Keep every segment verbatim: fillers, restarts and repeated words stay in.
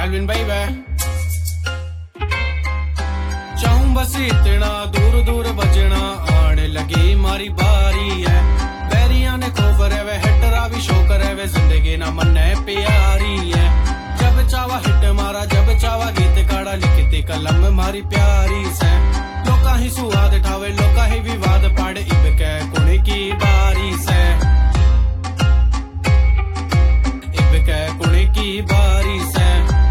Alvin baby चाहूं बस इतना दूर दूर बजना आने लगी मारी बारी है बैरिया ने खोबर है वे हिटरा भी शोकर है वे जिंदगी ना मन है प्यारी है जब चावा हिट मारा जब चावा गीत काड़ा लिखती कलम मारी प्यारी से लोका ही सुवाद ठावे लोका ही विवाद पाड़े इब के कुणी की बारी से इब के कुणी की बारी से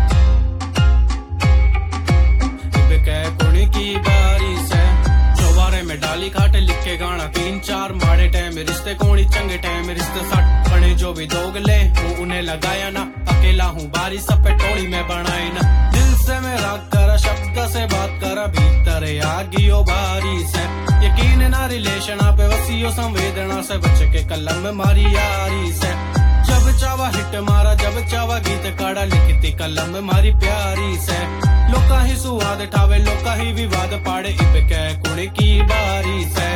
इब के कुणी की बारी से चौबारे में डाली खाटे लिखे गाना तीन चार माड़े टाइम रिश्ते कोणी चंगे टाइम रिश्ते सट बने जो भी दोगले वो उन्हें लगाया ना अकेला हूँ बारी सब पे टोली में बनाई ना दिल से मेरा करा शब्द से बात करा भीतर आगियो बारी से यकीन ना रिलेशन पे वसीयो संवेदना से बच के कलम मारी यारी से जब चावा हिट मारा जब चावा गीत काड़ा लिखती कलम मारी प्यारी से लोका ही सुवाद ठावे लोका ही विवाद पाड़े इब के कुणी की बारी से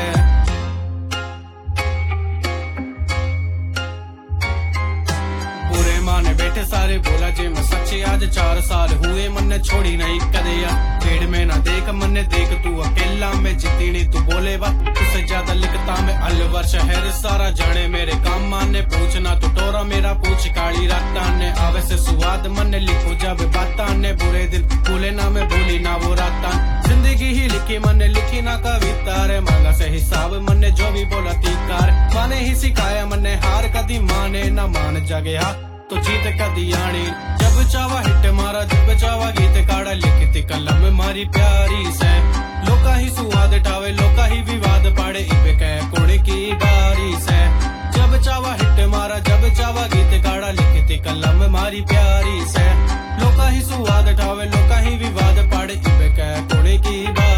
माने बैठे सारे बोला जे मैं सच्चे आज चार साल हुए मन ने छोड़ी नहीं कदिया पेड़ में ना देख मन ने देख तू अकेला में जितनी नहीं तू बोले बा उससे ज्यादा लिखता मैं अलवर शहर सारा जाने मेरे काम माने पूछना तू टोरा मेरा पूछ काली राता ने आवे से सुवाद मन ने लिखो जब बाता ने बुरे दिन भूले ना मैं भूली ना वो राता जिंदगी ही लिखी मन ने लिखी ना कविता रे मांगा से हिसाब मन ने जो भी बोला तीकार माने ही सिखाया मन ने हार कदी माने ना मान जागे हा तो जीत कदी आनी जब चावा हिट मारा जब चावा गीत काड़ा लिखती कलम मारी प्यारी से लोका ही सुवाद ठावे लोका ही विवाद पाड़े इब के कुणी की बारी से जब चावा हिट मारा जब चावा गीत काड़ा लिखती कलम मारी प्यारी से लोका ही सुवाद ठावे लोका ही विवाद पाड़े इब के कुणी की बारी